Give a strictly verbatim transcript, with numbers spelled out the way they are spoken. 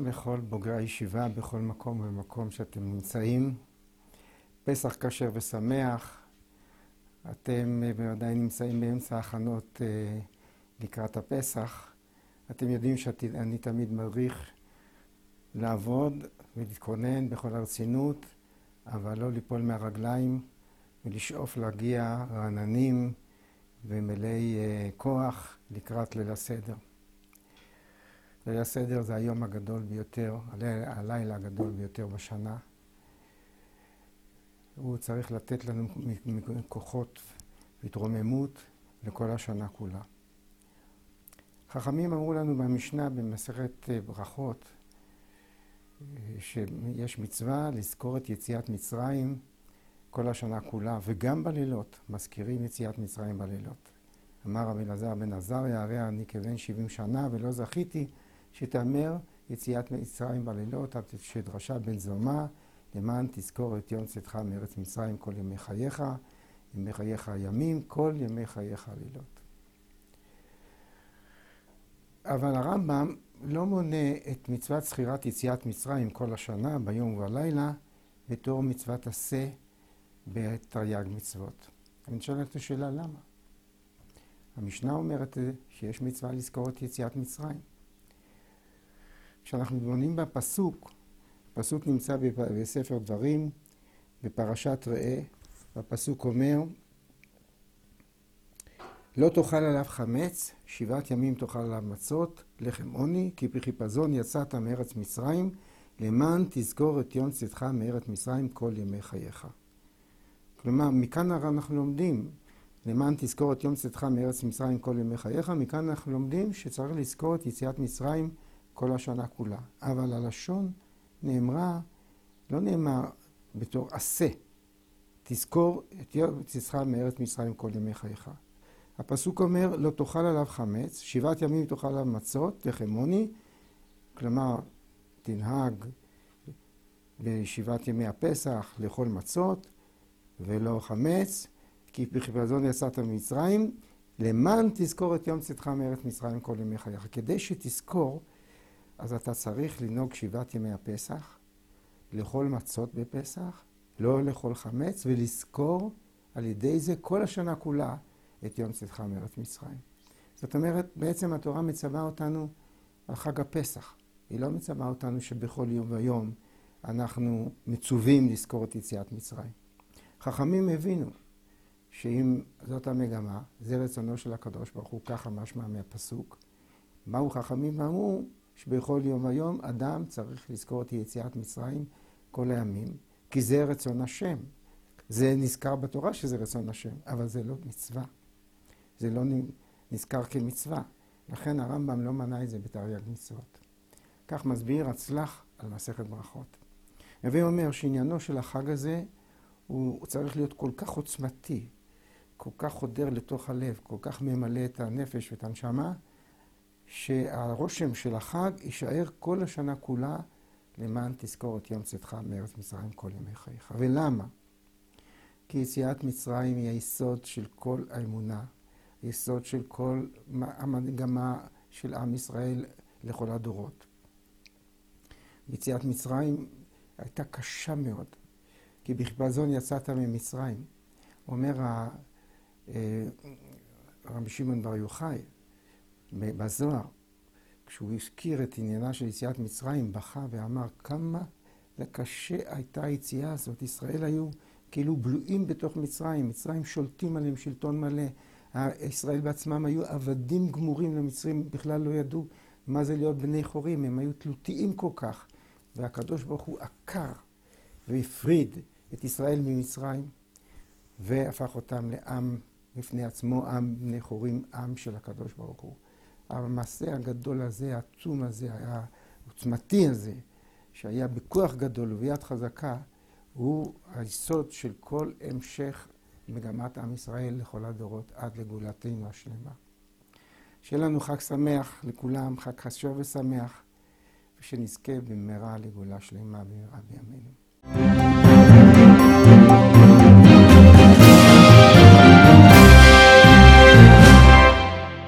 לכל בוגרי הישיבה בכל מקום ומקום שאתם נמצאים. פסח כשר ושמח. אתם בוודאי נמצאים באמצע ההכנות אה, לקראת הפסח. אתם יודעים שאני תמיד מדריך לעבוד ולהתכונן בכל הרצינות, אבל לא ליפול מהרגליים ולשאוף להגיע רעננים ומלאי אה, כוח לקראת ליל הסדר. ליל הסדר זה היום הגדול ביותר, הלילה הגדול ביותר בשנה. הוא צריך לתת לנו כוחות והתרוממות לכל השנה כולה. חכמים אמרו לנו במשנה במסכת ברכות שיש מצווה לזכור את יציאת מצרים כל השנה כולה, וגם בלילות, מזכירים יציאת מצרים בלילות. אמר רבי אלעזר בן עזריה, הרי אני כבן שבעים שנה ולא זכיתי שתאמר יציאת מצרים בלילות, עד שדרשה בן זומא, למען תזכור את יום צאתך מארץ מצרים כל ימי חייך, ימי חייך הימים, כל ימי חייך הלילות. אבל הרמב"ם לא מונה את מצוות זכירת יציאת מצרים כל השנה, ביום ובלילה, בתור מצוות עשה בתרי"ג מצוות. אני שואל את השאלה למה? המשנה אומרת שיש מצווה לזכור את יציאת מצרים. כשאנחנו בונים בפסוק, הפסוק נמצא בספר דברים, בפרשת ראה, והפסוק אומר, לא תאכל עליו חמץ, שבעת ימים תאכל עליו מצות, לחם עוני, כי בחיפזון יצאת מארץ מצרים, למען תזכור את יום צאתך מארץ מצרים כל ימי חייך. כלומר, מכאן אנחנו לומדים, למען תזכור את יום צאתך מארץ מצרים כל ימי חייך, מכאן אנחנו לומדים שצריך לזכור את יציאת מצרים כל השנה כולה. אבל הלשון נאמרה, לא נאמר בתור עשה. תזכור את יום צאתך מארץ מצרים כל ימי חייך. הפסוק אומר, לא תאכל עליו חמץ, שבעת ימים תאכל עליו מצות, לחם עוני, כלומר, תנהג בשבעת ימי הפסח לאכול מצות, ולא חמץ, כי בחיפזון יצאת ממצרים, למען תזכור את יום צאתך מארץ מצרים כל ימי חייך. כדי שתזכור, אז אתה צריך לנהוג שבעת ימי הפסח, לאכול מצות בפסח, לא לאכול חמץ, ולזכור על ידי זה כל השנה כולה את יום צאתך מארץ מצרים. זאת אומרת, בעצם התורה מצווה אותנו על חג הפסח. היא לא מצווה אותנו שבכל יום ויום אנחנו מצווים לזכור את יציאת מצרים. חכמים הבינו שאם זאת המגמה, זה רצונו של הקדוש ברוך הוא, ככה משמע מהפסוק. באו חכמים ואמרו שבכל יום ויום אדם צריך לזכור את יציאת מצרים כל הימים, כי זה רצון השם. זה נזכר בתורה שזה רצון השם, אבל זה לא מצווה. זה לא נזכר כמצווה. לכן הרמב"ם לא מנה את זה בתרי"ג מצוות. כך מסביר הצלח על מסכת ברכות. הווי אומר שעניינו של החג הזה הוא צריך להיות כל כך עוצמתי, כל כך חודר לתוך הלב, כל כך ממלא את הנפש ואת הנשמה, שהרושם של החג יישאר כל השנה כולה למען תזכור את יום צאתך מארץ מצרים כל ימי חייך. ולמה? כי יציאת מצרים היא היסוד של כל האמונה, היסוד של כל המגמה של עם ישראל לכל הדורות. יציאת מצרים הייתה קשה מאוד, כי בחיפזון יצאת ממצרים. אומר רבי שמעון בר יוחאי בזוהר, כשהוא הזכיר את עניינה של יציאת מצרים, בכה ואמר כמה קשה הייתה היציאה הזאת. ישראל היו כאילו בלועים בתוך מצרים, מצרים שולטים עליהם שלטון מלא. ישראל בעצמם היו עבדים גמורים למצרים, בכלל לא ידעו מה זה להיות בני חורים, הם היו תלותיים כל כך. והקדוש ברוך הוא עקר והפריד את ישראל ממצרים, והפך אותם לעם בפני עצמו, עם בני חורים, עם של הקדוש ברוך הוא. המעשה הגדול הזה, העצום הזה, העוצמתי הזה, שהיה בכוח גדול וביד חזקה, הוא היסוד של כל המשך מגמת עם ישראל לכל הדורות עד לגאולתנו השלמה. שיהיה לנו חג שמח לכולם, חג חשוב ושמח, ושנזכה במהרה לגאולה שלמה במהרה בימינו.